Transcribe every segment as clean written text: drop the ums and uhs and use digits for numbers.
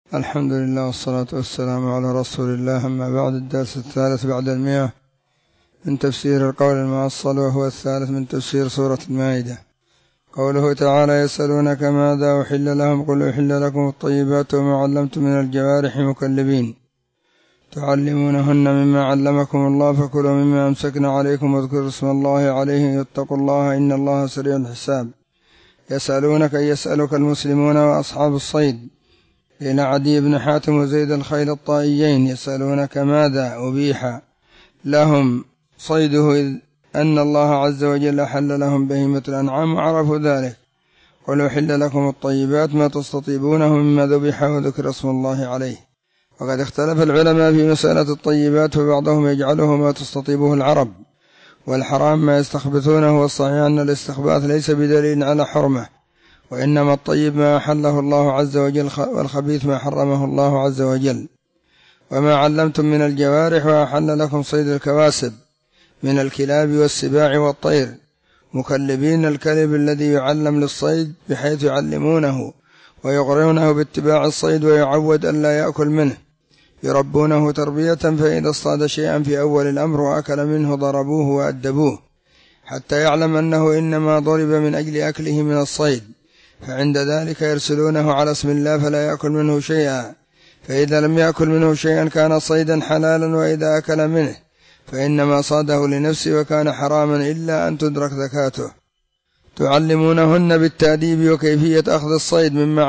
الحمد لله والصلاة والسلام على رسول الله. أما بعد، الدرس الثالث بعد 100 من تفسير القول المؤصل، وهو الثالث من تفسير سورة المائدة. قوله تعالى: يسألونك ماذا أحل لهم قل أحل لكم الطيبات وما علمتم من الجوارح مكلبين تعلمونهن مما علمكم الله فكلوا مما أمسكنا عليكم واذكروا اسم الله عليه واتقوا الله إن الله سريع الحساب. يسألونك أي يسألك المسلمون وأصحاب الصيد إلى عدي بن حاتم وزيد الخيل الطائيين. يسألونك ماذا أبيح لهم صيده إذ أن الله عز وجل أحل لهم بهيمة الأنعام وعرفوا ذلك. قل أحل لكم الطيبات ما تستطيبونه مما ذبح وذكر اسم الله عليه. وقد اختلف العلماء في مسألة الطيبات، فبعضهم يجعله ما تستطيبه العرب، والحرام ما يستخبثونه، والصحيح أن الاستخباث ليس بدليل على حرمه، وإنما الطيب ما أحله الله عز وجل، والخبيث ما حرمه الله عز وجل. وما علمتم من الجوارح وأحل لكم صيد الكواسب من الكلاب والسباع والطير مكلبين، الكلب الذي يعلم للصيد بحيث يعلمونه ويغرونه باتباع الصيد ويعود أن لا يأكل منه، يربونه تربية، فإذا اصطاد شيئا في أول الأمر وأكل منه ضربوه وأدبوه حتى يعلم أنه إنما ضرب من أجل أكله من الصيد، فعند ذلك يرسلونه على اسم الله فلا يأكل منه شيئا، فإذا لم يأكل منه شيئا كان صيدا حلالا، وإذا أكل منه فإنما صاده لنفسه وكان حراما إلا أن تدرك زكاته. تعلمونهن بالتأديب وكيفية أخذ الصيد مما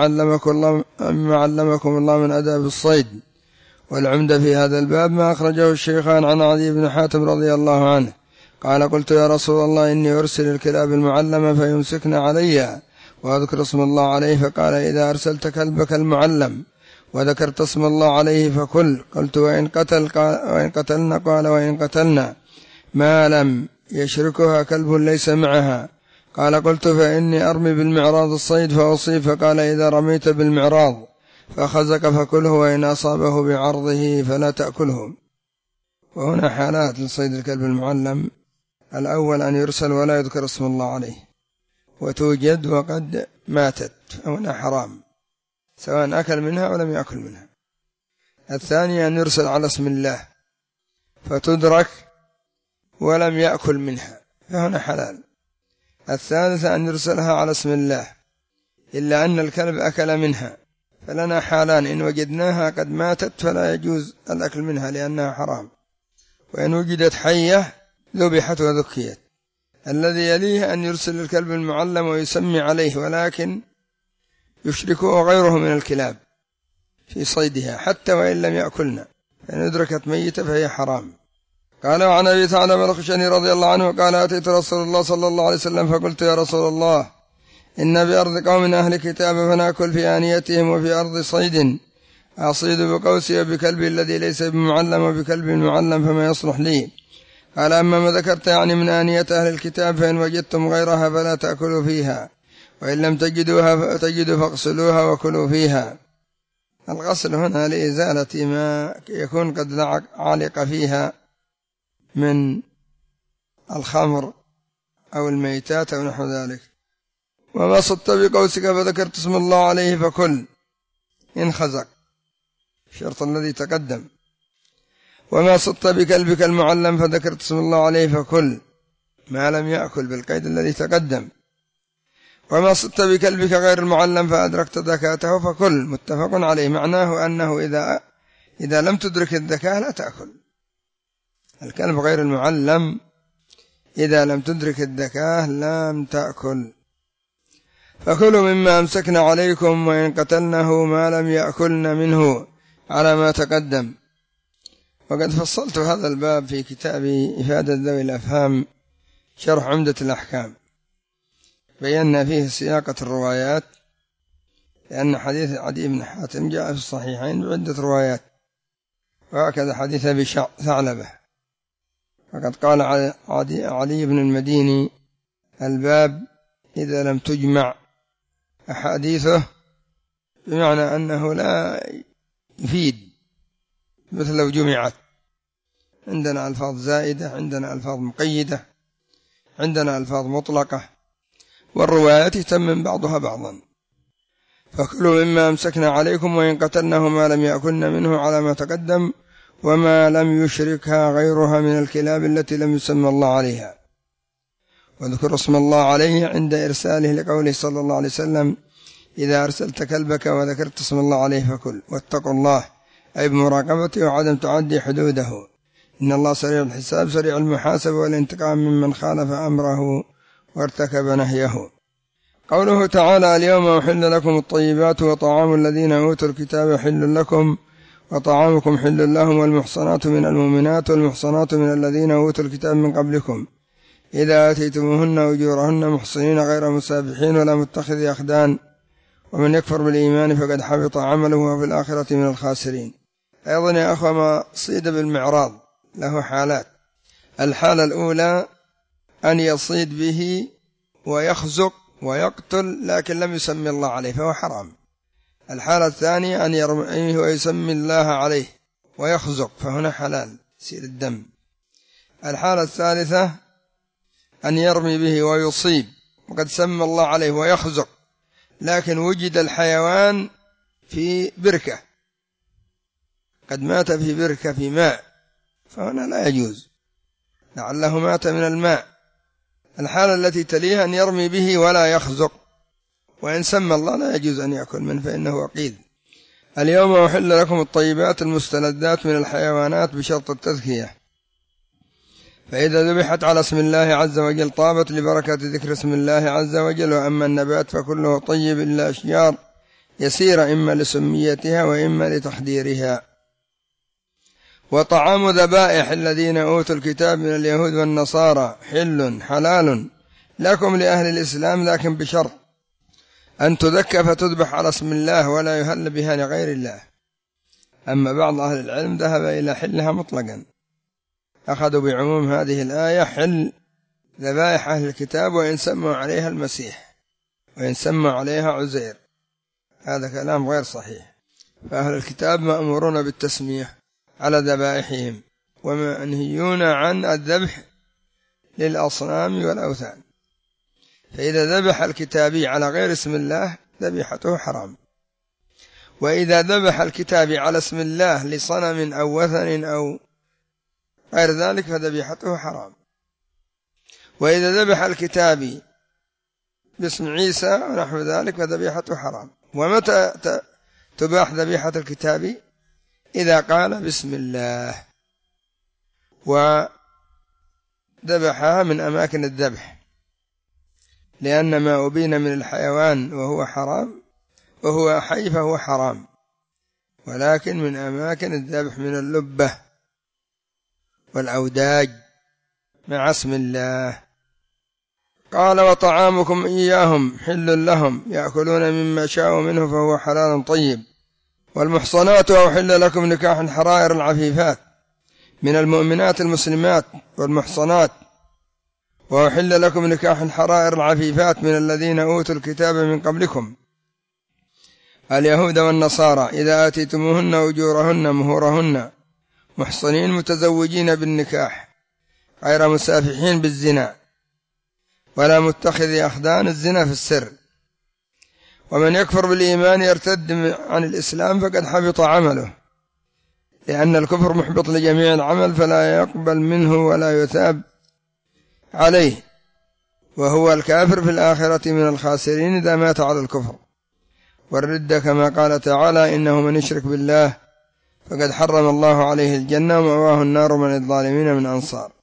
علمكم الله من أداب الصيد. والعمدة في هذا الباب ما أخرجه الشيخان عن عدي بن حاتم رضي الله عنه قال: قلت يا رسول الله إني أرسل الكلاب المعلمة فيمسكن علي وأذكر اسم الله عليه، فقال: إذا أرسلت كلبك المعلم وذكرت اسم الله عليه فكل. قلت: وإن قتلنا؟ قال: وإن قتلنا ما لم يشركها كلب ليس معها. قال: قلت: فإني أرمي بالمعراض الصيد فأصيب. فقال: إذا رميت بالمعراض فخزك فكله، وإن أصابه بعرضه فلا تأكله. وهنا حالات لصيد الكلب المعلم: الأول أن يرسل ولا يذكر اسم الله عليه، وتوجد وقد ماتت، فهنا حرام سواء أكل منها ولم يأكل منها. الثاني أن يرسل على اسم الله فتدرك ولم يأكل منها، فهنا حلال. الثالث أن يرسلها على اسم الله إلا أن الكلب أكل منها، فلنا حالان: إن وجدناها قد ماتت فلا يجوز الأكل منها لأنها حرام، وإن وجدت حية ذبحت وذكيت. الذي يليه أن يرسل الكلب المعلم ويسمي عليه، ولكن يشركه غيره من الكلاب في صيدها حتى وإن لم يأكلنا، فإن أدركت ميتة فهي حرام. قال: وعن أبي ثعلبة الخشني رضي الله عنه قال: أتيت رسول الله صلى الله عليه وسلم فقلت: يا رسول الله، إن بأرض قوم أهل كتاب فنأكل في آنيتهم، وفي أرض صيد أصيد بقوسي وبكلبي الذي ليس بمعلم وبكلب معلم، فما يصلح لي؟ قال: أما ما ذكرت يعني من آنية أهل الكتاب فإن وجدتم غيرها فلا تأكلوا فيها، وإن لم تجدوا فاغسلوها وكلوا فيها. الغسل هنا لإزالة ما يكون قد علق فيها من الخمر أو الميتات أو نحو ذلك. وما صدت بقوسك فذكرت اسم الله عليه فكل إن خزق، الشرط الذي تقدم. وما صدت بكلبك المعلم فذكرت اسم الله عليه فكل ما لم يأكل، بالقيد الذي تقدم. وما صدت بكلبك غير المعلم فأدركت ذكاته فكل، متفق عليه. معناه أنه إذا لم تدرك الذكاء لا تأكل. الكلب غير المعلم إذا لم تدرك الذكاء لم تأكل. فكلوا مما أمسكنا عليكم وإن قتلنه ما لم يأكلن منه، على ما تقدم. وقد فصلت هذا الباب في كتاب إفادة ذوي الأفهام شرح عمدة الأحكام، بينا فيه سياقة الروايات، لأن حديث عدي بن حاتم جاء في الصحيحين بعدة روايات، وهكذا حديث أبي ثعلبة. فقد قال علي بن المديني: الباب إذا لم تجمع أحاديثه، بمعنى أنه لا يفيد، مثل لو جمعت. عندنا ألفاظ زائدة، عندنا ألفاظ مقيدة، عندنا ألفاظ مطلقة، والروايات تتمم بعضها بعضا. فكلوا مما أمسكنا عليكم وإن قتلناه ما لم يأكلن منه على ما تقدم وما لم يشركها غيرها من الكلاب التي لم يسمى الله عليها. واذكر اسم الله عليه عند إرساله لقوله صلى الله عليه وسلم إذا أرسلت كلبك وذكرت اسم الله عليه فكل. واتقوا الله أي بمراقبته وعدم تعدي حدوده، إن الله سريع الحساب سريع المحاسبة والانتقام ممن خالف أمره وارتكب نهيه. قوله تعالى اليوم أحل لكم الطيبات وطعام الذين أوتوا الكتاب حل لكم وطعامكم حل لهم والمحصنات من المؤمنات والمحصنات من الذين أوتوا الكتاب من قبلكم إذا آتيتموهن أجورهن محصنين غير مسافحين ولا متخذي أخدان ومن يكفر بالإيمان فقد حبط عمله وهو في الآخرة من الخاسرين. أيضا يا أخوة ما صيد بالمعراض له حالات. الحالة الأولى أن يصيد به ويخزق ويقتل لكن لم يسمي الله عليه فهو حرام. الحالة الثانية أن يرميه ويسمي الله عليه ويخزق فهنا حلال يصير الدم. الحالة الثالثة أن يرمي به ويصيب وقد سمى الله عليه ويخزق لكن وجد الحيوان في بركة قد مات في بركة في ماء فهنا لا يجوز لعله مات من الماء. الحالة التي تليها أن يرمي به ولا يخزق وإن سمى الله لا يجوز أن يأكل منه فإنه وقيد. اليوم أحل لكم الطيبات المستلذات من الحيوانات بشرط التذكية، فإذا ذبحت على اسم الله عز وجل طابت لبركة ذكر اسم الله عز وجل. وأما النبات فكله طيب إلا أشجار يسير إما لسميتها وإما لتخديرها. وطعام ذبائح الذين أوتوا الكتاب من اليهود والنصارى حلال لكم لأهل الإسلام لكن بشرط أن تذكى فتذبح على اسم الله ولا يهل بها لغير الله. أما بعض أهل العلم ذهب إلى حلها مطلقا، أخذوا بعموم هذه الآية حل ذبائح أهل الكتاب وإن سموا عليها المسيح وإن سموا عليها عزير. هذا كلام غير صحيح، فأهل الكتاب مأمورون بالتسمية على ذبائحهم ومنهيون عن الذبح للأصنام والأوثان. فإذا ذبح الكتابي على غير اسم الله ذبيحته حرام، وإذا ذبح الكتابي على اسم الله لصنم أو وثن أو غير ذلك فذبيحته حرام. وإذا ذبح الكتابي باسم عيسى ونحو ذلك فذبيحته حرام. ومتى تباح ذبيحة الكتابي؟ إذا قال بسم الله وذبحها من أماكن الذبح، لأن ما أبين من الحيوان وهو حرام وهو حي فهو حرام، ولكن من أماكن الذبح من اللبة والأوداج مع اسم الله. قال وطعامكم إياهم حل لهم يأكلون مما شاءوا منه فهو حلال طيب. والمحصنات أحل لكم نكاح حرائر العفيفات من المؤمنات المسلمات والمحصنات وأحل لكم نكاح حرائر العفيفات من الذين أوتوا الكتاب من قبلكم اليهود والنصارى إذا آتيتموهن أجورهن مهورهن محصنين متزوجين بالنكاح غير مسافحين بالزنا ولا متخذي أخدان الزنا في السر. ومن يكفر بالإيمان يرتد عن الإسلام فقد حبط عمله، لأن الكفر محبط لجميع العمل فلا يقبل منه ولا يثاب عليه، وهو الكافر في الآخرة من الخاسرين إذا مات على الكفر. والردة كما قال تعالى إنه من يشرك بالله فقد حرم الله عليه الجنة ومأواه النار من الظالمين من أنصار.